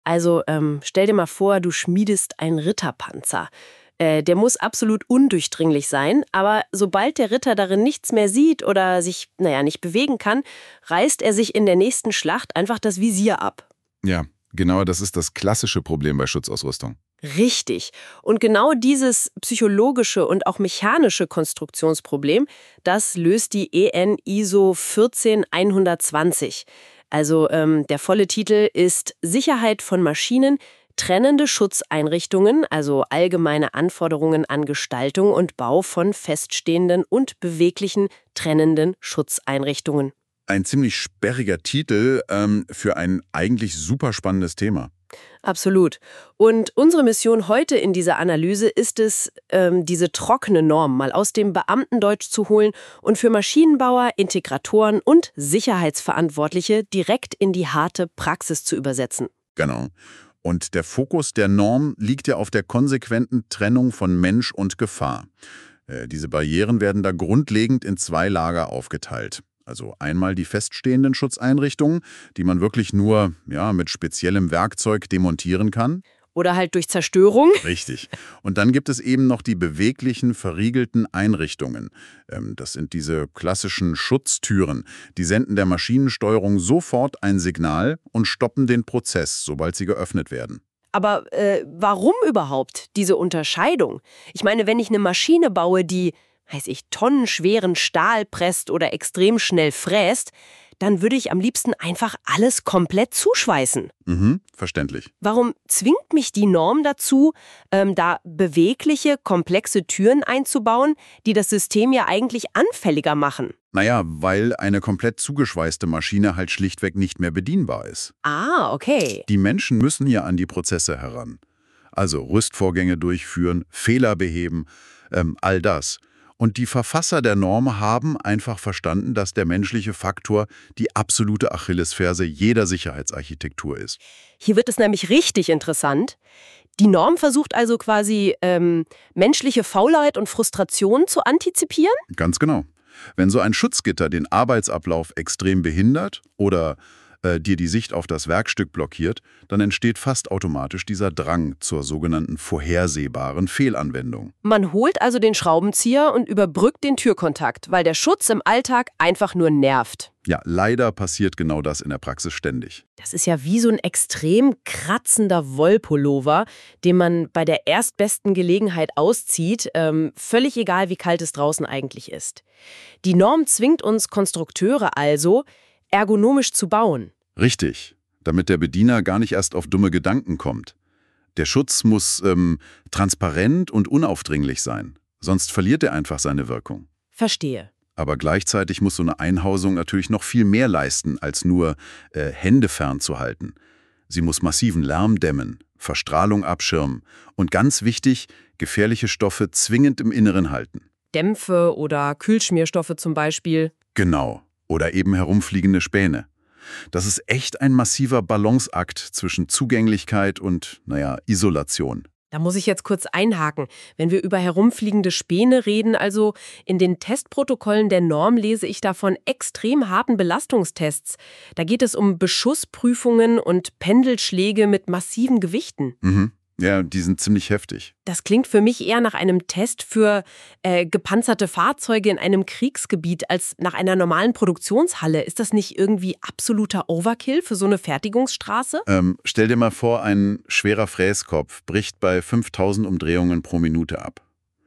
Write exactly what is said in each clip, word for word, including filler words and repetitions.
Also ähm, stell dir mal vor, du schmiedest einen Ritterpanzer. Äh, der muss absolut undurchdringlich sein, aber sobald der Ritter darin nichts mehr sieht oder sich, naja, nicht bewegen kann, reißt er sich in der nächsten Schlacht einfach das Visier ab. Ja, genau, das ist das klassische Problem bei Schutzausrüstung. Richtig. Und genau dieses psychologische und auch mechanische Konstruktionsproblem, das löst die E N I S O vierzehn hundertzwanzig. Also ähm, der volle Titel ist Sicherheit von Maschinen, trennende Schutzeinrichtungen, also allgemeine Anforderungen an Gestaltung und Bau von feststehenden und beweglichen trennenden Schutzeinrichtungen. Ein ziemlich sperriger Titel ähm, für ein eigentlich super spannendes Thema. Absolut. Und unsere Mission heute in dieser Analyse ist es, ähm, diese trockene Norm mal aus dem Beamtendeutsch zu holen und für Maschinenbauer, Integratoren und Sicherheitsverantwortliche direkt in die harte Praxis zu übersetzen. Genau. Und der Fokus der Norm liegt ja auf der konsequenten Trennung von Mensch und Gefahr. Äh, diese Barrieren werden da grundlegend in zwei Lager aufgeteilt. Also einmal die feststehenden Schutzeinrichtungen, die man wirklich nur ja, mit speziellem Werkzeug demontieren kann. Oder halt durch Zerstörung. Richtig. Und dann gibt es eben noch die beweglichen, verriegelten Einrichtungen. Ähm, das sind diese klassischen Schutztüren. Die senden der Maschinensteuerung sofort ein Signal und stoppen den Prozess, sobald sie geöffnet werden. Aber äh, warum überhaupt diese Unterscheidung? Ich meine, wenn ich eine Maschine baue, die, weiß ich, tonnenschweren Stahl presst oder extrem schnell fräst, dann würde ich am liebsten einfach alles komplett zuschweißen. Mhm, verständlich. Warum zwingt mich die Norm dazu, ähm, da bewegliche, komplexe Türen einzubauen, die das System ja eigentlich anfälliger machen? Naja, weil eine komplett zugeschweißte Maschine halt schlichtweg nicht mehr bedienbar ist. Ah, okay. Die Menschen müssen ja an die Prozesse heran. Also Rüstvorgänge durchführen, Fehler beheben, ähm, all das. Und die Verfasser der Norm haben einfach verstanden, dass der menschliche Faktor die absolute Achillesferse jeder Sicherheitsarchitektur ist. Hier wird es nämlich richtig interessant. Die Norm versucht also quasi, ähm, menschliche Faulheit und Frustration zu antizipieren? Ganz genau. Wenn so ein Schutzgitter den Arbeitsablauf extrem behindert oder äh, dir die Sicht auf das Werkstück blockiert, dann entsteht fast automatisch dieser Drang zur sogenannten vorhersehbaren Fehlanwendung. Man holt also den Schraubenzieher und überbrückt den Türkontakt, weil der Schutz im Alltag einfach nur nervt. Ja, leider passiert genau das in der Praxis ständig. Das ist ja wie so ein extrem kratzender Wollpullover, den man bei der erstbesten Gelegenheit auszieht, ähm, völlig egal, wie kalt es draußen eigentlich ist. Die Norm zwingt uns Konstrukteure also, ergonomisch zu bauen. Richtig, damit der Bediener gar nicht erst auf dumme Gedanken kommt. Der Schutz muss ähm, transparent und unaufdringlich sein, sonst verliert er einfach seine Wirkung. Verstehe. Aber gleichzeitig muss so eine Einhausung natürlich noch viel mehr leisten, als nur äh, Hände fernzuhalten. Sie muss massiven Lärm dämmen, Verstrahlung abschirmen und ganz wichtig, gefährliche Stoffe zwingend im Inneren halten. Dämpfe oder Kühlschmierstoffe zum Beispiel. Genau. Oder eben herumfliegende Späne. Das ist echt ein massiver Balanceakt zwischen Zugänglichkeit und, naja, Isolation. Da muss ich jetzt kurz einhaken. Wenn wir über herumfliegende Späne reden, also in den Testprotokollen der Norm lese ich davon extrem harten Belastungstests. Da geht es um Beschussprüfungen und Pendelschläge mit massiven Gewichten. Mhm. Ja, die sind ziemlich heftig. Das klingt für mich eher nach einem Test für äh, gepanzerte Fahrzeuge in einem Kriegsgebiet als nach einer normalen Produktionshalle. Ist das nicht irgendwie absoluter Overkill für so eine Fertigungsstraße? Ähm, stell dir mal vor, ein schwerer Fräskopf bricht bei fünftausend Umdrehungen pro Minute ab.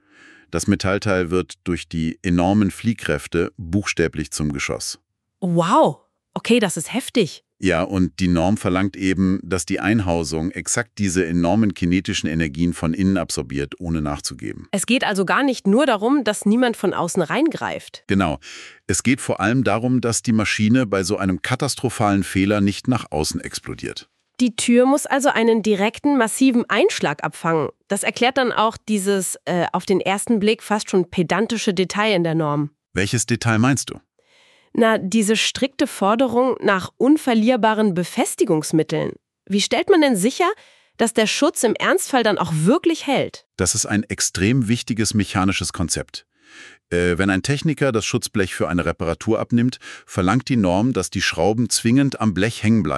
Das Metallteil wird durch die enormen Fliehkräfte buchstäblich zum Geschoss. Wow, okay, das ist heftig. Ja, und die Norm verlangt eben, dass die Einhausung exakt diese enormen kinetischen Energien von innen absorbiert, ohne nachzugeben. Es geht also gar nicht nur darum, dass niemand von außen reingreift. Genau. Es geht vor allem darum, dass die Maschine bei so einem katastrophalen Fehler nicht nach außen explodiert. Die Tür muss also einen direkten, massiven Einschlag abfangen. Das erklärt dann auch dieses äh, auf den ersten Blick fast schon pedantische Detail in der Norm. Welches Detail meinst du? Na, diese strikte Forderung nach unverlierbaren Befestigungsmitteln. Wie stellt man denn sicher, dass der Schutz im Ernstfall dann auch wirklich hält? Das ist ein extrem wichtiges mechanisches Konzept. Äh, wenn ein Techniker das Schutzblech für eine Reparatur abnimmt, verlangt die Norm, dass die Schrauben zwingend am Blech hängen bleiben.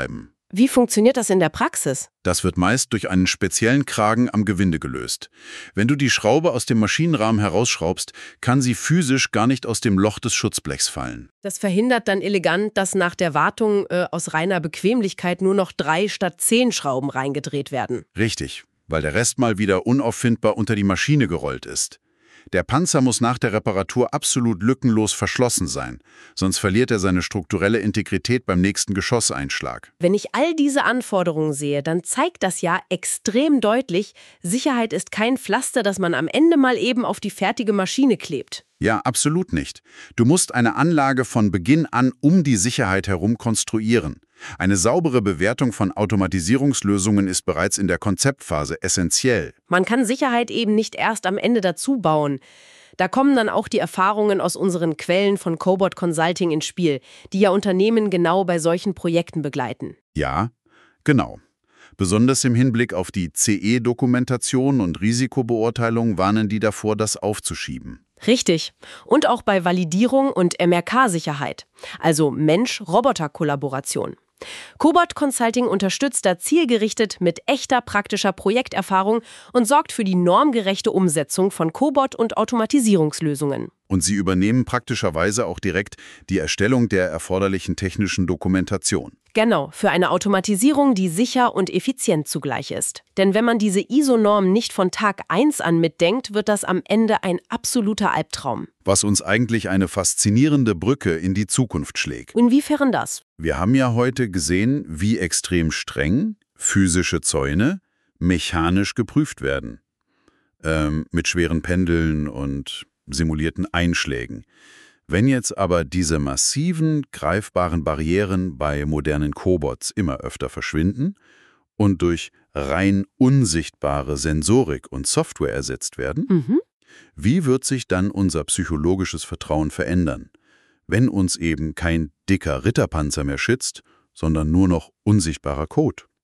Wie funktioniert das in der Praxis? Das wird meist durch einen speziellen Kragen am Gewinde gelöst. Wenn du die Schraube aus dem Maschinenrahmen herausschraubst, kann sie physisch gar nicht aus dem Loch des Schutzblechs fallen. Das verhindert dann elegant, dass nach der Wartung äh, aus reiner Bequemlichkeit nur noch drei statt zehn Schrauben reingedreht werden. Richtig, weil der Rest mal wieder unauffindbar unter die Maschine gerollt ist. Der Panzer muss nach der Reparatur absolut lückenlos verschlossen sein, sonst verliert er seine strukturelle Integrität beim nächsten Geschosseinschlag. Wenn ich all diese Anforderungen sehe, dann zeigt das ja extrem deutlich, Sicherheit ist kein Pflaster, das man am Ende mal eben auf die fertige Maschine klebt. Ja, absolut nicht. Du musst eine Anlage von Beginn an um die Sicherheit herum konstruieren. Eine saubere Bewertung von Automatisierungslösungen ist bereits in der Konzeptphase essentiell. Man kann Sicherheit eben nicht erst am Ende dazu bauen. Da kommen dann auch die Erfahrungen aus unseren Quellen von Cobot Consulting ins Spiel, die ja Unternehmen genau bei solchen Projekten begleiten. Ja, genau. Besonders im Hinblick auf die C E-Dokumentation und Risikobeurteilung warnen die davor, das aufzuschieben. Richtig. Und auch bei Validierung und M R K-Sicherheit, also Mensch-Roboter-Kollaboration. Cobot Consulting unterstützt da zielgerichtet mit echter praktischer Projekterfahrung und sorgt für die normgerechte Umsetzung von Cobot- und Automatisierungslösungen. Und sie übernehmen praktischerweise auch direkt die Erstellung der erforderlichen technischen Dokumentation. Genau, für eine Automatisierung, die sicher und effizient zugleich ist. Denn wenn man diese I S O-Norm nicht von Tag eins an mitdenkt, wird das am Ende ein absoluter Albtraum. Was uns eigentlich eine faszinierende Brücke in die Zukunft schlägt. Inwiefern das? Wir haben ja heute gesehen, wie extrem streng physische Zäune mechanisch geprüft werden. Ähm, mit schweren Pendeln und simulierten Einschlägen. Wenn jetzt aber diese massiven, greifbaren Barrieren bei modernen Cobots immer öfter verschwinden und durch rein unsichtbare Sensorik und Software ersetzt werden, Mhm. wie wird sich dann unser psychologisches Vertrauen verändern, wenn uns eben kein dicker Ritterpanzer mehr schützt, sondern nur noch unsichtbarer Code?